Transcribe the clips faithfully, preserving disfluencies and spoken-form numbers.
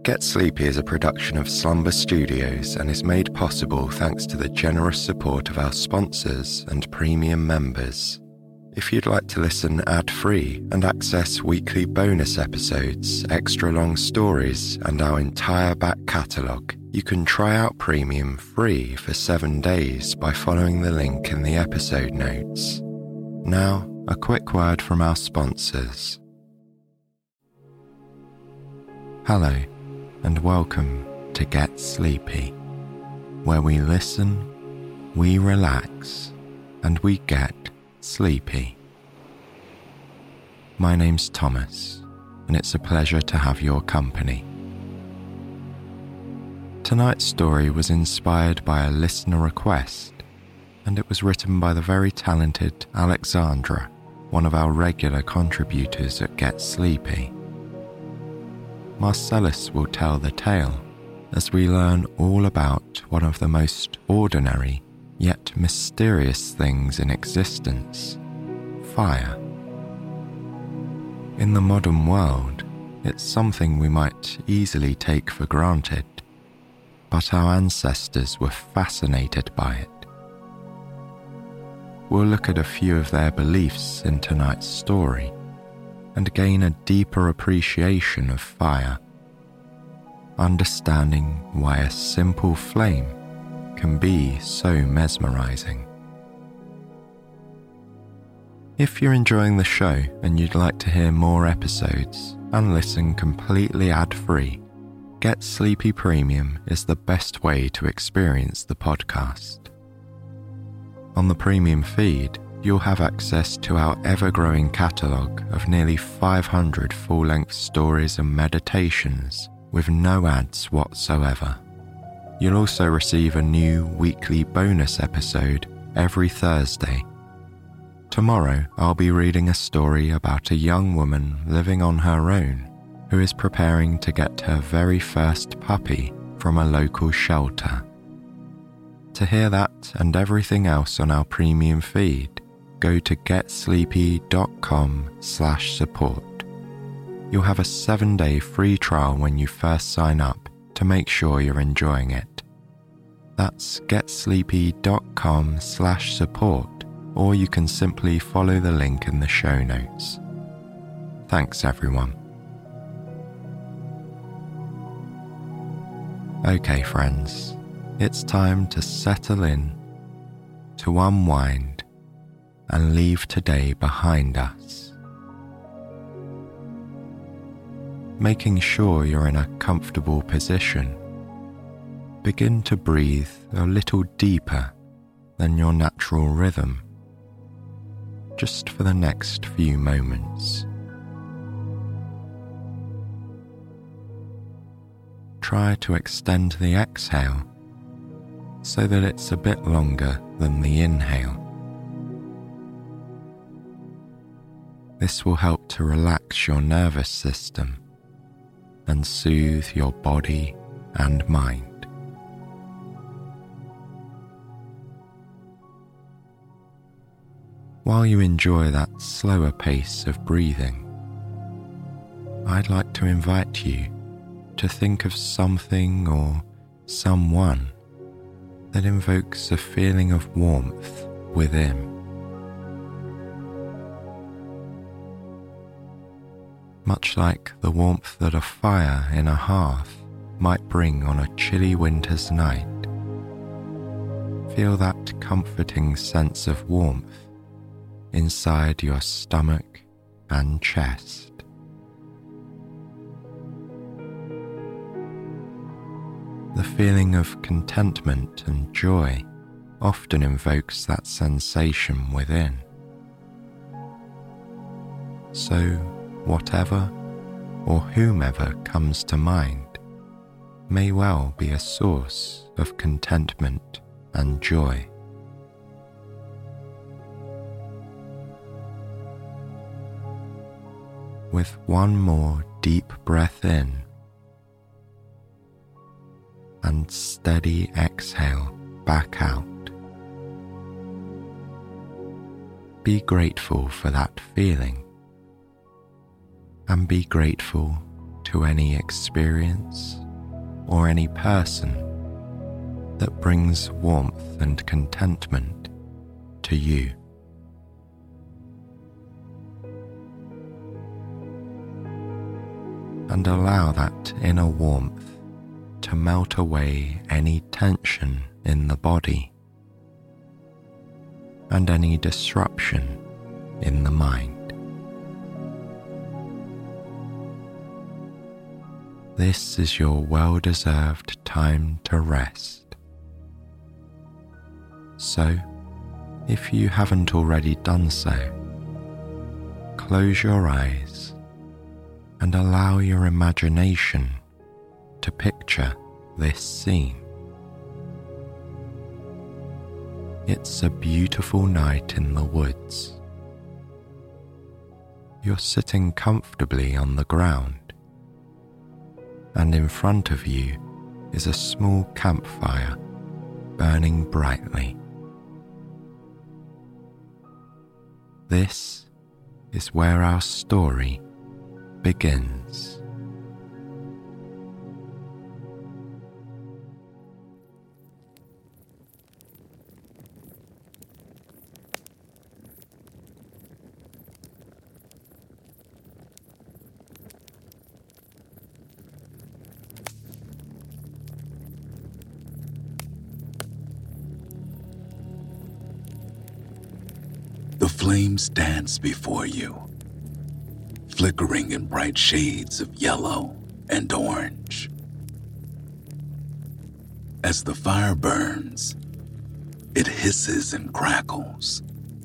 Get Sleepy is a production of Slumber Studios and is made possible thanks to the generous support of our sponsors and premium members. If you'd like to listen ad-free and access weekly bonus episodes, extra long stories, and our entire back catalogue, you can try out Premium free for seven days by following the link in the episode notes. Now, a quick word from our sponsors. Hello, and welcome to Get Sleepy, where we listen, we relax, and we get sleepy. My name's Thomas, and it's a pleasure to have your company. Tonight's story was inspired by a listener request, and it was written by the very talented Alexandra, one of our regular contributors at Get Sleepy. Marcellus will tell the tale as we learn all about one of the most ordinary yet mysterious things in existence, fire. In the modern world, it's something we might easily take for granted, but our ancestors were fascinated by it. We'll look at a few of their beliefs in tonight's story and gain a deeper appreciation of fire, understanding why a simple flame can be so mesmerizing. If you're enjoying the show and you'd like to hear more episodes and listen completely ad-free, Get Sleepy Premium is the best way to experience the podcast. On the premium feed, you'll have access to our ever-growing catalogue of nearly five hundred full-length stories and meditations with no ads whatsoever. You'll also receive a new weekly bonus episode every Thursday. Tomorrow, I'll be reading a story about a young woman living on her own who is preparing to get her very first puppy from a local shelter. To hear that and everything else on our premium feed, go to getsleepy.com slash support. You'll have a seven-day free trial when you first sign up to make sure you're enjoying it. That's getsleepy.com slash support, or you can simply follow the link in the show notes. Thanks, everyone. Okay, friends, it's time to settle in, to unwind, and leave today behind us. Making sure you're in a comfortable position, begin to breathe a little deeper than your natural rhythm, just for the next few moments. Try to extend the exhale so that it's a bit longer than the inhale. This will help to relax your nervous system and soothe your body and mind. While you enjoy that slower pace of breathing, I'd like to invite you to think of something or someone that invokes a feeling of warmth within. Much like the warmth that a fire in a hearth might bring on a chilly winter's night, feel that comforting sense of warmth inside your stomach and chest. The feeling of contentment and joy often invokes that sensation within. So, whatever or whomever comes to mind may well be a source of contentment and joy. With one more deep breath in and steady exhale back out, be grateful for that feeling and be grateful to any experience or any person that brings warmth and contentment to you. And allow that inner warmth to melt away any tension in the body and any disruption in the mind. This is your well-deserved time to rest. So, if you haven't already done so, close your eyes and allow your imagination to picture this scene. It's a beautiful night in the woods. You're sitting comfortably on the ground, and in front of you is a small campfire burning brightly. This is where our story begins. The flames dance before you, flickering in bright shades of yellow and orange. As the fire burns, it hisses and crackles.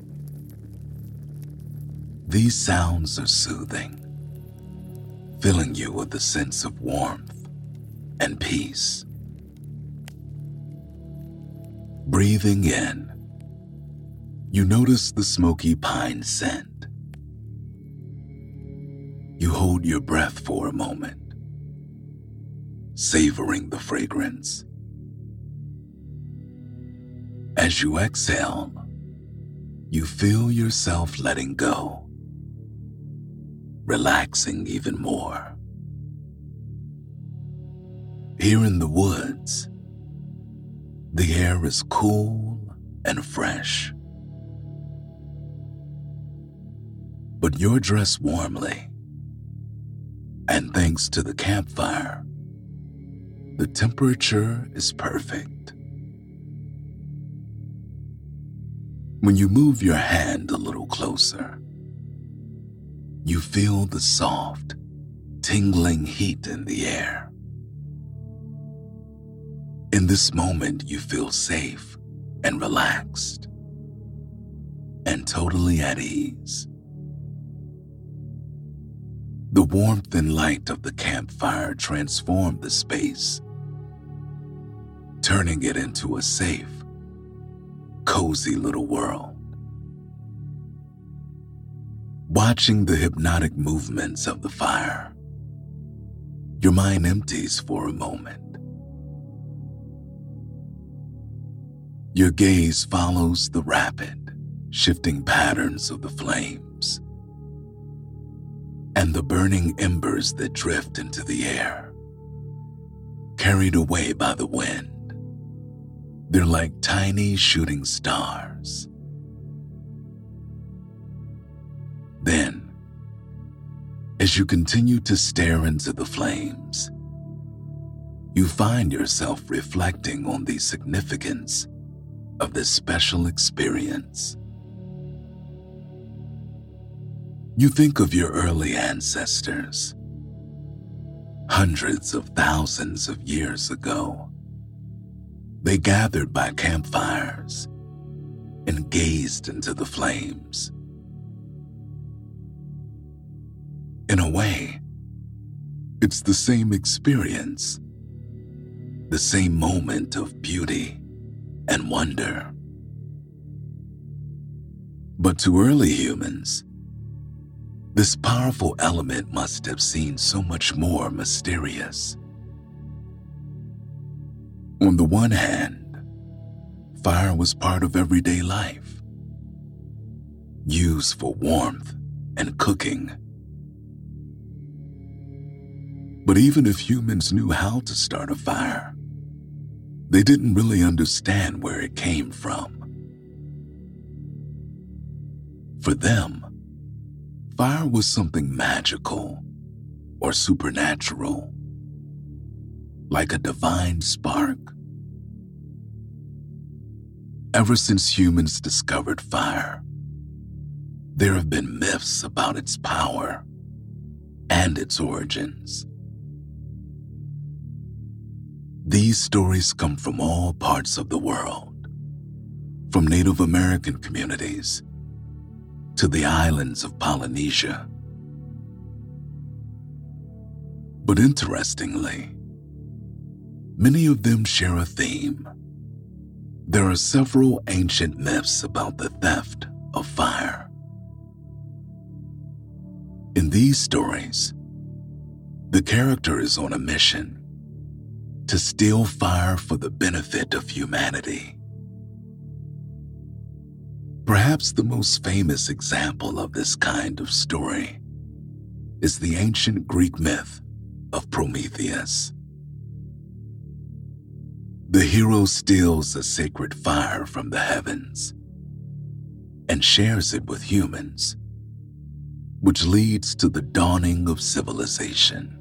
These sounds are soothing, filling you with a sense of warmth and peace. Breathing in, you notice the smoky pine scent. You hold your breath for a moment, savoring the fragrance. As you exhale, you feel yourself letting go, relaxing even more. Here in the woods, the air is cool and fresh. But you're dressed warmly, and thanks to the campfire, the temperature is perfect. When you move your hand a little closer, you feel the soft, tingling heat in the air. In this moment, you feel safe and relaxed, and totally at ease. The warmth and light of the campfire transform the space, turning it into a safe, cozy little world. Watching the hypnotic movements of the fire, your mind empties for a moment. Your gaze follows the rapid, shifting patterns of the flames and the burning embers that drift into the air, carried away by the wind. They're like tiny shooting stars. Then, as you continue to stare into the flames, you find yourself reflecting on the significance of this special experience. You think of your early ancestors, hundreds of thousands of years ago. They gathered by campfires and gazed into the flames. In a way, it's the same experience, the same moment of beauty and wonder. But to early humans, this powerful element must have seemed so much more mysterious. On the one hand, fire was part of everyday life, used for warmth and cooking. But even if humans knew how to start a fire, they didn't really understand where it came from. For them, fire was something magical or supernatural, like a divine spark. Ever since humans discovered fire, there have been myths about its power and its origins. These stories come from all parts of the world, from Native American communities to the islands of Polynesia. But interestingly, many of them share a theme. There are several ancient myths about the theft of fire. In these stories, the character is on a mission to steal fire for the benefit of humanity. Perhaps the most famous example of this kind of story is the ancient Greek myth of Prometheus. The hero steals a sacred fire from the heavens and shares it with humans, which leads to the dawning of civilization.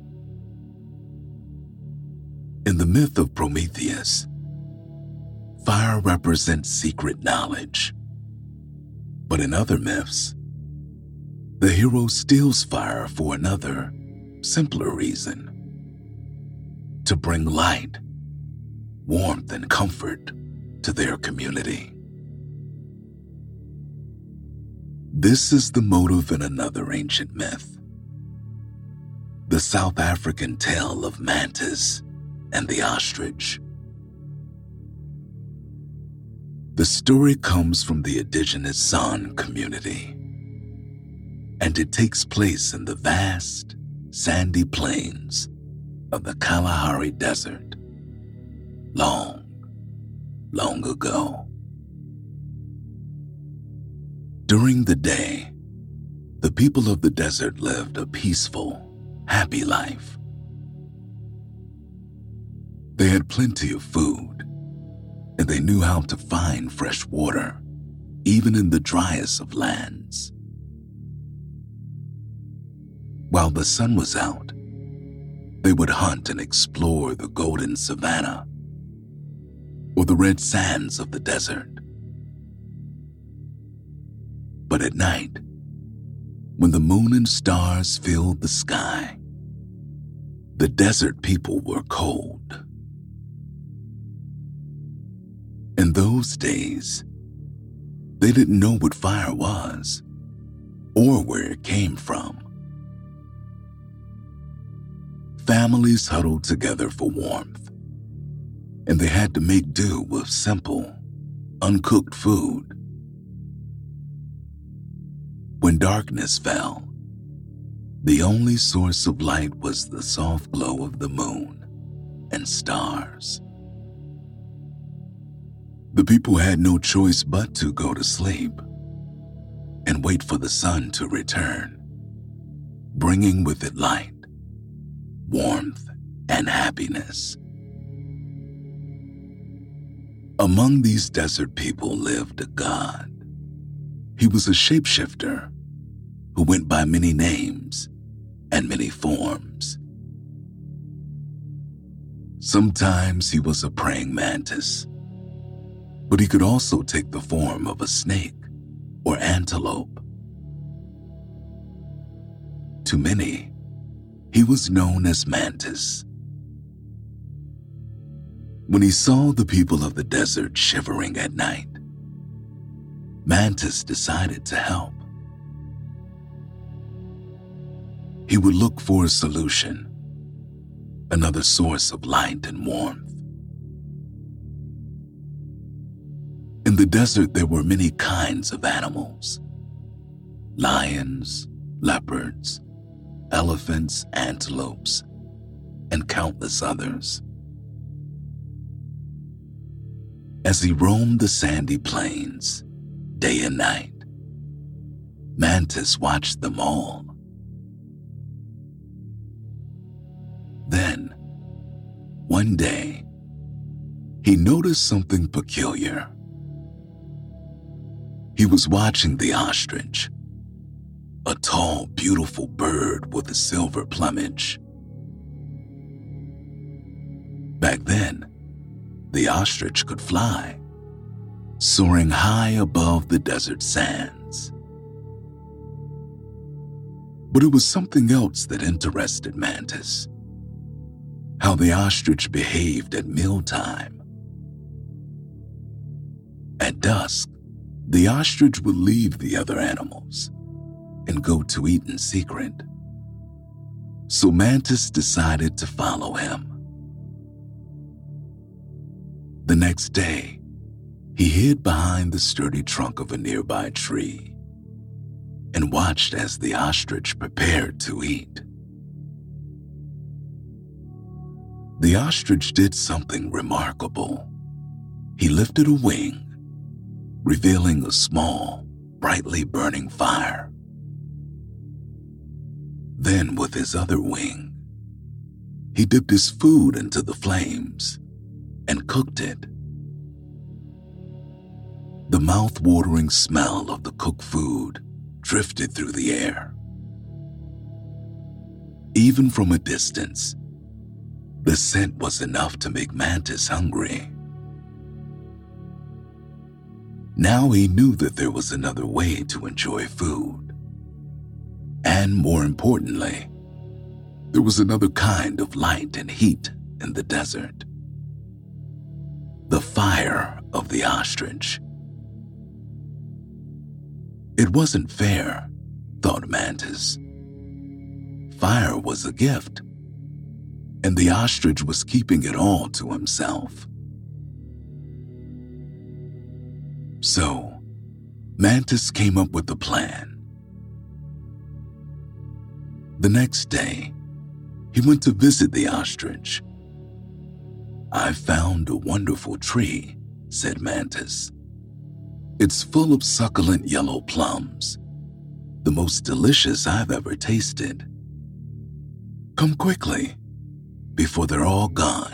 In the myth of Prometheus, fire represents secret knowledge. But in other myths, the hero steals fire for another, simpler reason: to bring light, warmth, and comfort to their community. This is the motive in another ancient myth, the South African tale of Mantis and the ostrich. The story comes from the indigenous San community, and it takes place in the vast, sandy plains of the Kalahari Desert, long, long ago. During the day, the people of the desert lived a peaceful, happy life. They had plenty of food, and they knew how to find fresh water, even in the driest of lands. While the sun was out, they would hunt and explore the golden savanna or the red sands of the desert. But at night, when the moon and stars filled the sky, the desert people were cold. In those days, they didn't know what fire was or where it came from. Families huddled together for warmth, and they had to make do with simple, uncooked food. When darkness fell, the only source of light was the soft glow of the moon and stars. The people had no choice but to go to sleep and wait for the sun to return, bringing with it light, warmth, and happiness. Among these desert people lived a god. He was a shapeshifter who went by many names and many forms. Sometimes he was a praying mantis, but he could also take the form of a snake or antelope. To many, he was known as Mantis. When he saw the people of the desert shivering at night, Mantis decided to help. He would look for a solution, another source of light and warmth. In the desert, there were many kinds of animals: lions, leopards, elephants, antelopes, and countless others. As he roamed the sandy plains, day and night, Mantis watched them all. one day, he noticed something peculiar. He was watching the ostrich, a tall, beautiful bird with a silver plumage. Back then, the ostrich could fly, soaring high above the desert sands. But it was something else that interested Mantis: how the ostrich behaved at mealtime. At dusk, the ostrich would leave the other animals and go to eat in secret. So Mantis decided to follow him. The next day, he hid behind the sturdy trunk of a nearby tree and watched as the ostrich prepared to eat. The ostrich did something remarkable. He lifted a wing, revealing a small, brightly burning fire. Then, with his other wing, he dipped his food into the flames and cooked it. The mouth-watering smell of the cooked food drifted through the air. Even from a distance, the scent was enough to make Mantis hungry. Now he knew that there was another way to enjoy food. And more importantly, there was another kind of light and heat in the desert: the fire of the ostrich. It wasn't fair, thought Mantis. Fire was a gift, and the ostrich was keeping it all to himself. So, Mantis came up with a plan. The next day, he went to visit the ostrich. "I found a wonderful tree," said Mantis. "It's full of succulent yellow plums, the most delicious I've ever tasted. Come quickly, before they're all gone."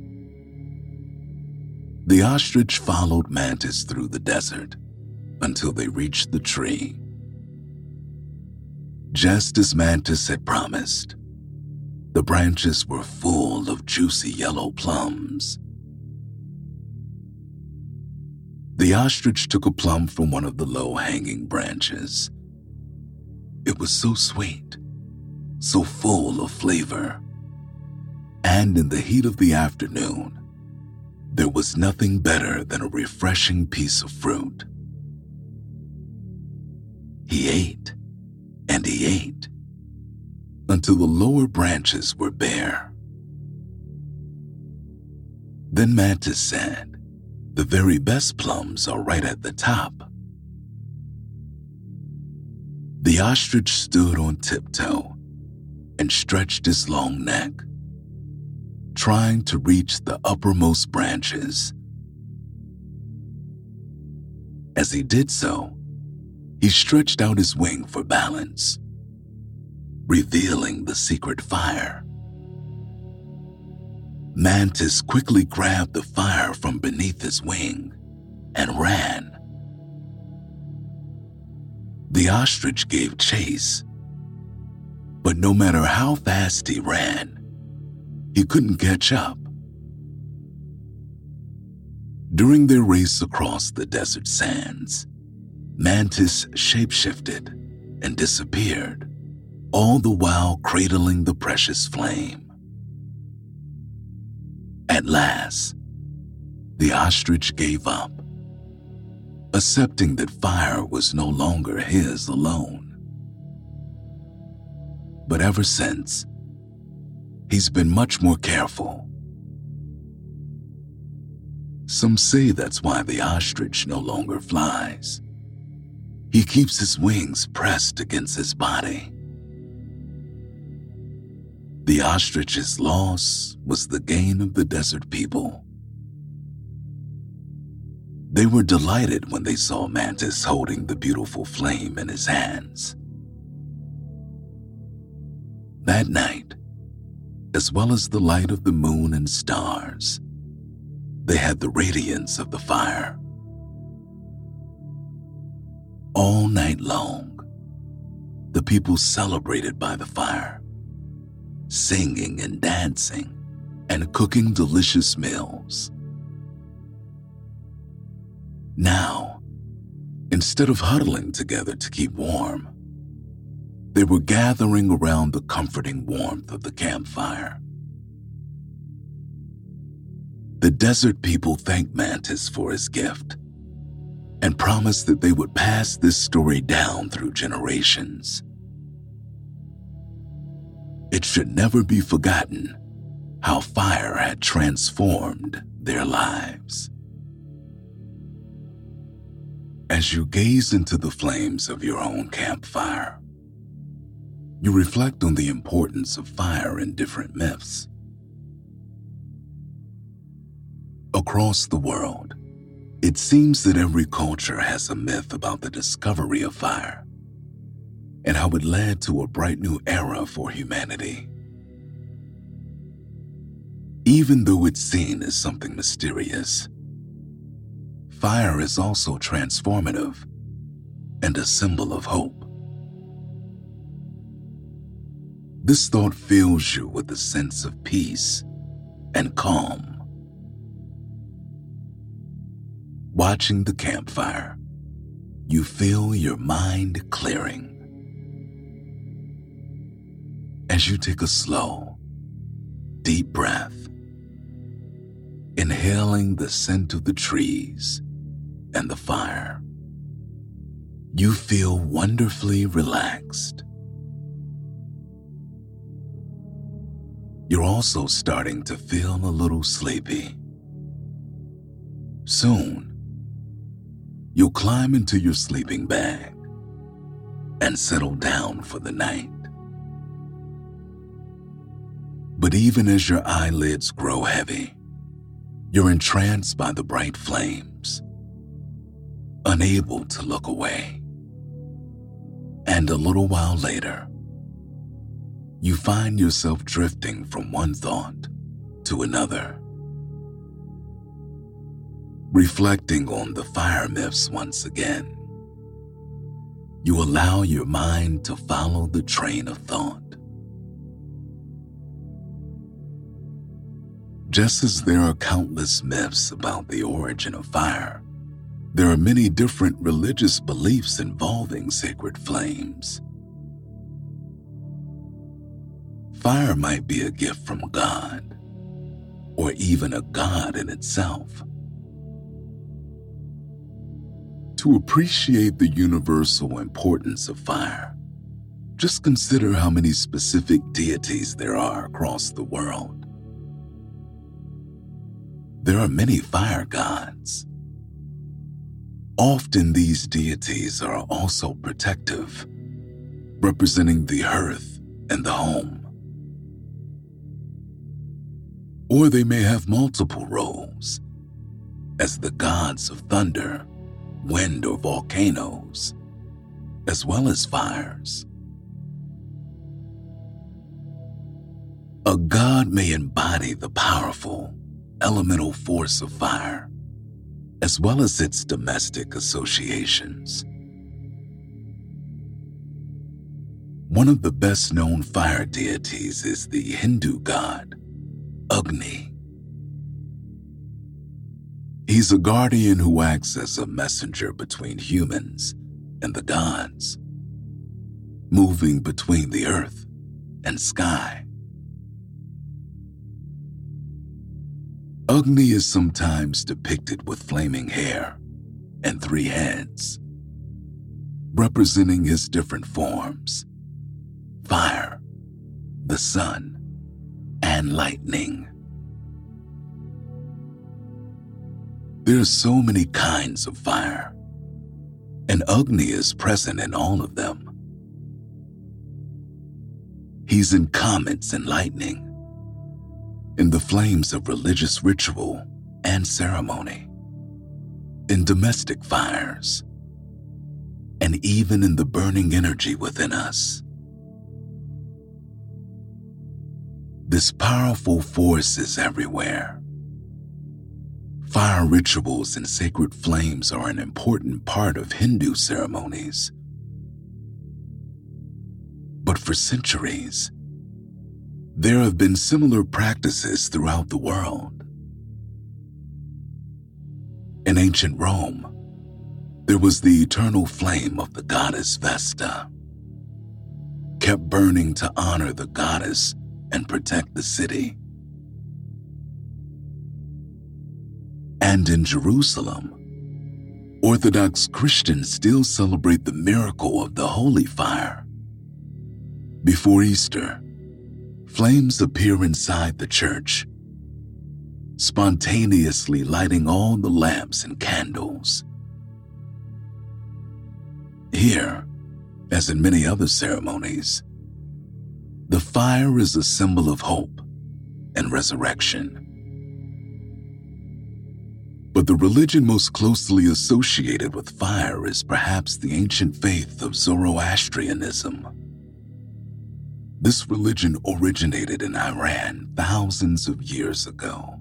The ostrich followed Mantis through the desert until they reached the tree. Just as Mantis had promised, the branches were full of juicy yellow plums. The ostrich took a plum from one of the low-hanging branches. It was so sweet, so full of flavor, and in the heat of the afternoon, there was nothing better than a refreshing piece of fruit. He ate and he ate until the lower branches were bare. Then Mantis said, "The very best plums are right at the top." The ostrich stood on tiptoe and stretched his long neck, trying to reach the uppermost branches. As he did so, he stretched out his wing for balance, revealing the secret fire. Mantis quickly grabbed the fire from beneath his wing and ran. The ostrich gave chase, but no matter how fast he ran, he couldn't catch up. During their race across the desert sands, Mantis shapeshifted and disappeared, all the while cradling the precious flame. At last, the ostrich gave up, accepting that fire was no longer his alone. But ever since, he's been much more careful. Some say that's why the ostrich no longer flies. He keeps his wings pressed against his body. The ostrich's loss was the gain of the desert people. They were delighted when they saw Mantis holding the beautiful flame in his hands. That night, as well as the light of the moon and stars. They had the radiance of the fire. All night long, the people celebrated by the fire, singing and dancing and cooking delicious meals. Now, instead of huddling together to keep warm, they were gathering around the comforting warmth of the campfire. The desert people thanked Mantis for his gift and promised that they would pass this story down through generations. It should never be forgotten how fire had transformed their lives. As you gaze into the flames of your own campfire, you reflect on the importance of fire in different myths. Across the world, it seems that every culture has a myth about the discovery of fire and how it led to a bright new era for humanity. Even though it's seen as something mysterious, fire is also transformative and a symbol of hope. This thought fills you with a sense of peace and calm. Watching the campfire, you feel your mind clearing. As you take a slow, deep breath, inhaling the scent of the trees and the fire, you feel wonderfully relaxed. You're also starting to feel a little sleepy. Soon, you'll climb into your sleeping bag and settle down for the night. But even as your eyelids grow heavy, you're entranced by the bright flames, unable to look away. And a little while later, you find yourself drifting from one thought to another. Reflecting on the fire myths once again, you allow your mind to follow the train of thought. Just as there are countless myths about the origin of fire, there are many different religious beliefs involving sacred flames. Fire might be a gift from God, or even a god in itself. To appreciate the universal importance of fire, just consider how many specific deities there are across the world. There are many fire gods. Often these deities are also protective, representing the hearth and the home. Or they may have multiple roles, as the gods of thunder, wind, or volcanoes, as well as fires. A god may embody the powerful, elemental force of fire, as well as its domestic associations. One of the best-known fire deities is the Hindu god, Agni. He's a guardian who acts as a messenger between humans and the gods, moving between the earth and sky. Agni is sometimes depicted with flaming hair and three heads, representing his different forms: fire, the sun, and lightning. There are so many kinds of fire, and Agni is present in all of them. He's in comets and lightning, in the flames of religious ritual and ceremony, in domestic fires, and even in the burning energy within us. This powerful force is everywhere. Fire rituals and sacred flames are an important part of Hindu ceremonies. But for centuries, there have been similar practices throughout the world. In ancient Rome, there was the eternal flame of the goddess Vesta, kept burning to honor the goddess and protect the city. And in Jerusalem, Orthodox Christians still celebrate the miracle of the holy fire. Before Easter, flames appear inside the church, spontaneously lighting all the lamps and candles. Here, as in many other ceremonies, the fire is a symbol of hope and resurrection. But the religion most closely associated with fire is perhaps the ancient faith of Zoroastrianism. This religion originated in Iran thousands of years ago.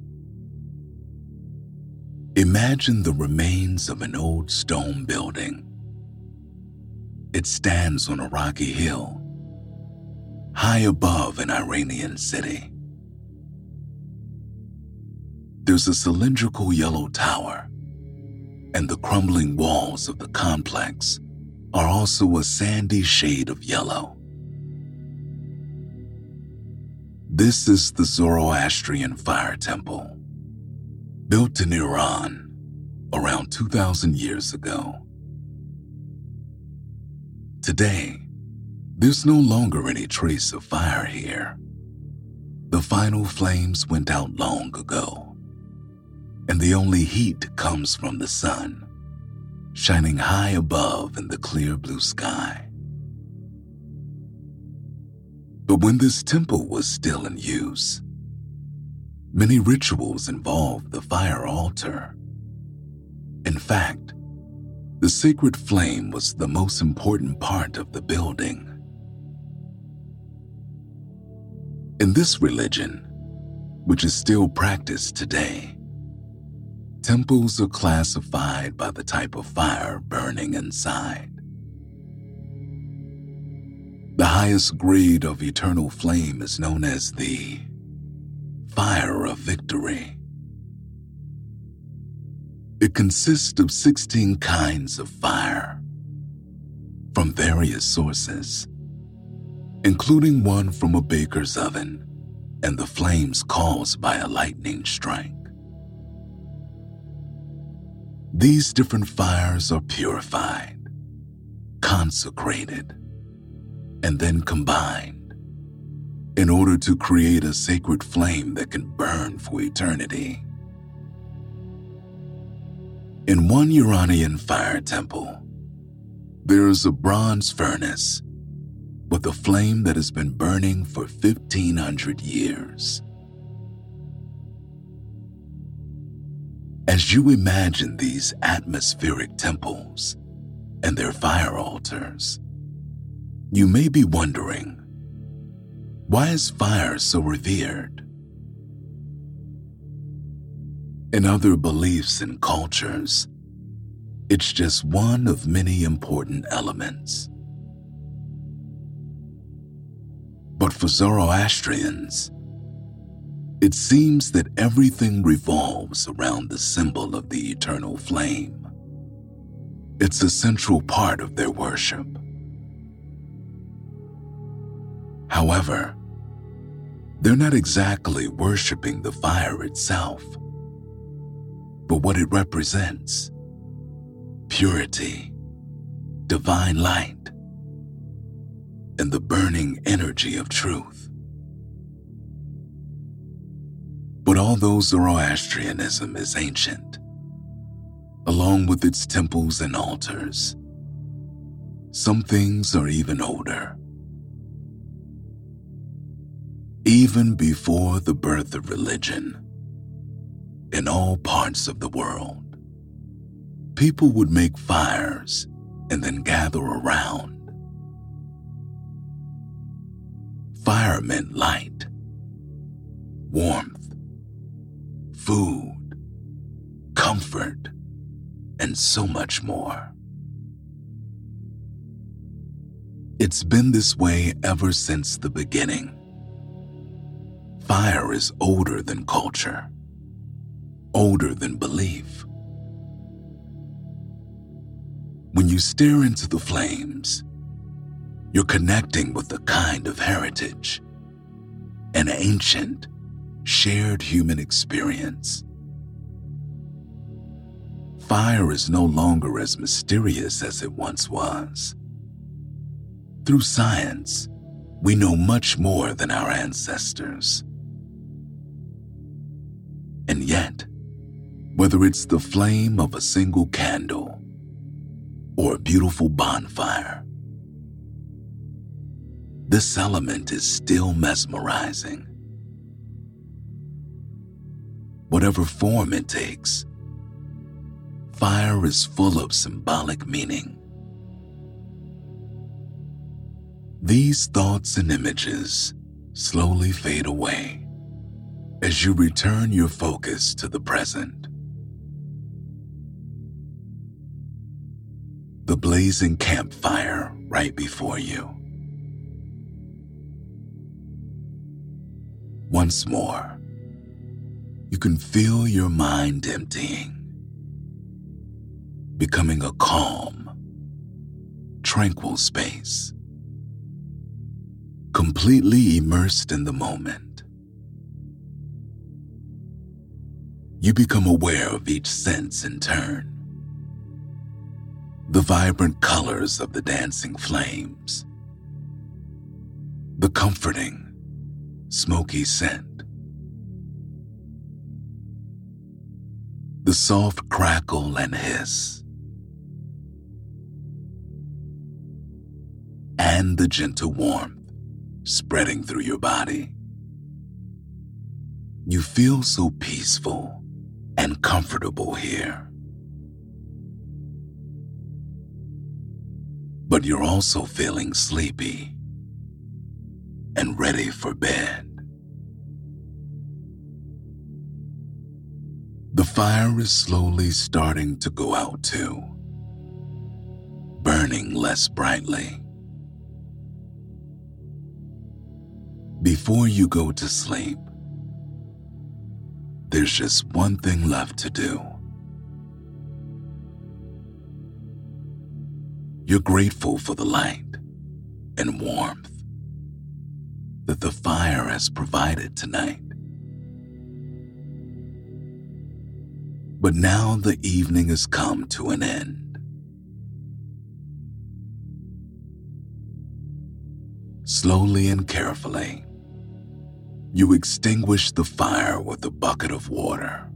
Imagine the remains of an old stone building. It stands on a rocky hill, high above an Iranian city. There's a cylindrical yellow tower, and the crumbling walls of the complex are also a sandy shade of yellow. This is the Zoroastrian Fire Temple, built in Iran around two thousand years ago. Today, there's no longer any trace of fire here. The final flames went out long ago, and the only heat comes from the sun, shining high above in the clear blue sky. But when this temple was still in use, many rituals involved the fire altar. In fact, the sacred flame was the most important part of the building. In this religion, which is still practiced today, temples are classified by the type of fire burning inside. The highest grade of eternal flame is known as the Fire of Victory. It consists of sixteen kinds of fire from various sources, including one from a baker's oven and the flames caused by a lightning strike. These different fires are purified, consecrated, and then combined in order to create a sacred flame that can burn for eternity. In one Iranian fire temple, there is a bronze furnace with a flame that has been burning for fifteen hundred years. As you imagine these atmospheric temples and their fire altars, you may be wondering, why is fire so revered? In other beliefs and cultures, it's just one of many important elements. But for Zoroastrians, it seems that everything revolves around the symbol of the eternal flame. It's a central part of their worship. However, they're not exactly worshiping the fire itself, but what it represents: purity, divine light, and the burning energy of truth. But although Zoroastrianism is ancient, along with its temples and altars, some things are even older. Even before the birth of religion, in all parts of the world, people would make fires and then gather around. Fire meant light, warmth, food, comfort, and so much more. It's been this way ever since the beginning. Fire is older than culture, older than belief. When you stare into the flames, you're connecting with a kind of heritage, an ancient, shared human experience. Fire is no longer as mysterious as it once was. Through science, we know much more than our ancestors. And yet, whether it's the flame of a single candle or a beautiful bonfire, this element is still mesmerizing. Whatever form it takes, fire is full of symbolic meaning. These thoughts and images slowly fade away as you return your focus to the present. The blazing campfire right before you. Once more, you can feel your mind emptying, becoming a calm, tranquil space, completely immersed in the moment. You become aware of each sense in turn. The vibrant colors of the dancing flames, the comforting, smoky scent, the soft crackle and hiss, and the gentle warmth spreading through your body. You feel so peaceful and comfortable here. But you're also feeling sleepy and ready for bed. The fire is slowly starting to go out too, burning less brightly. Before you go to sleep, there's just one thing left to do. You're grateful for the light and warmth that the fire has provided tonight. But now the evening has come to an end. Slowly and carefully, you extinguish the fire with a bucket of water.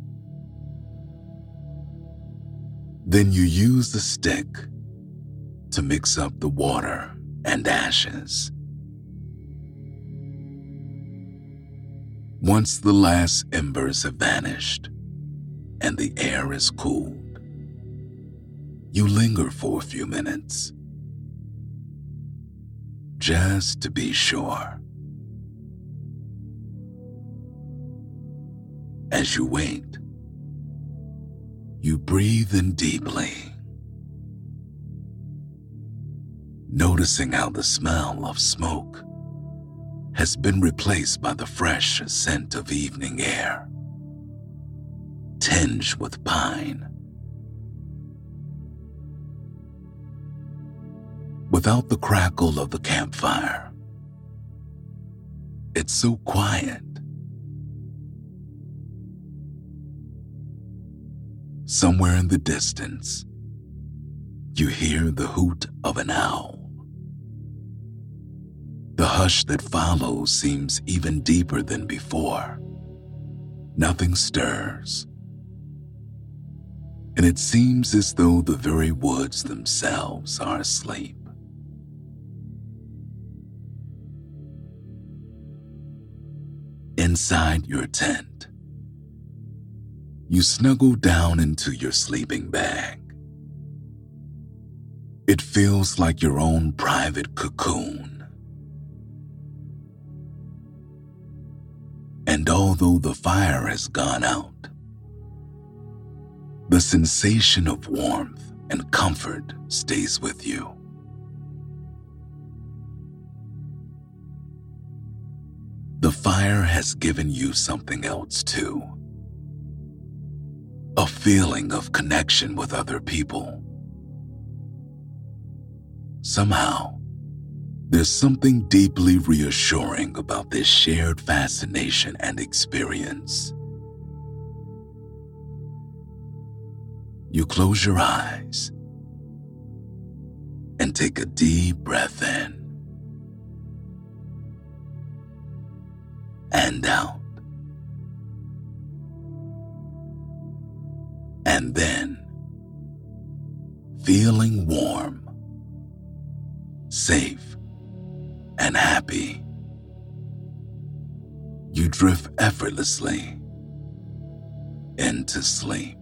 Then you use a stick to mix up the water and ashes. Once the last embers have vanished and the air is cooled, you linger for a few minutes, just to be sure. As you wait, you breathe in deeply, noticing how the smell of smoke has been replaced by the fresh scent of evening air, tinged with pine. Without the crackle of the campfire, it's so quiet. Somewhere in the distance, you hear the hoot of an owl. The hush that follows seems even deeper than before. Nothing stirs, and it seems as though the very woods themselves are asleep. Inside your tent, you snuggle down into your sleeping bag. It feels like your own private cocoon. And although the fire has gone out, the sensation of warmth and comfort stays with you. The fire has given you something else too. A feeling of connection with other people. Somehow, there's something deeply reassuring about this shared fascination and experience. You close your eyes and take a deep breath in and out. And then, feeling warm, safe, and happy, you drift effortlessly into sleep.